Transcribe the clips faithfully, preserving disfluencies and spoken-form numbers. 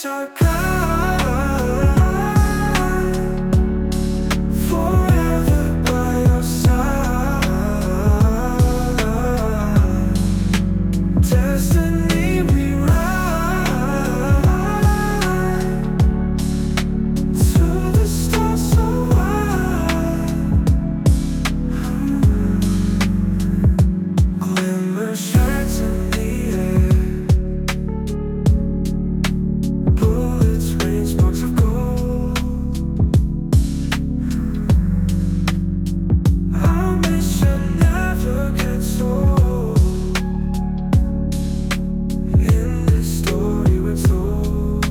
six are gone, forever by your side. Destiny we ride to the stars so wide. Glimmer shines in the air, bullets rain sparks of gold. Our mission never gets old. In this story we're told,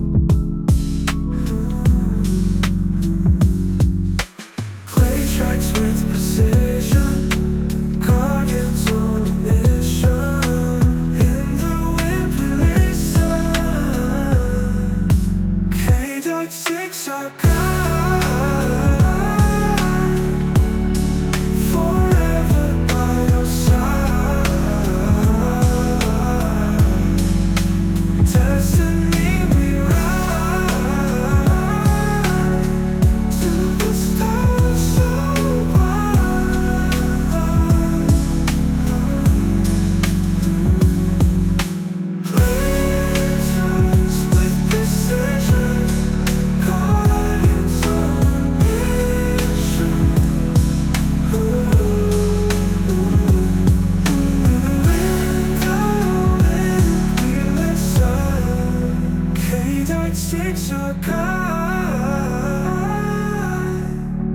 clay tracks with precision, guardians on a mission. In the wind we listen, K six are gone, forever by your side. Destiny we ride to the stars so wide. Lasers with precision, guardians on a mission. K six are gone,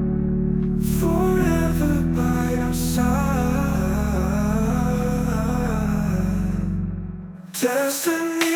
forever by our side. Destiny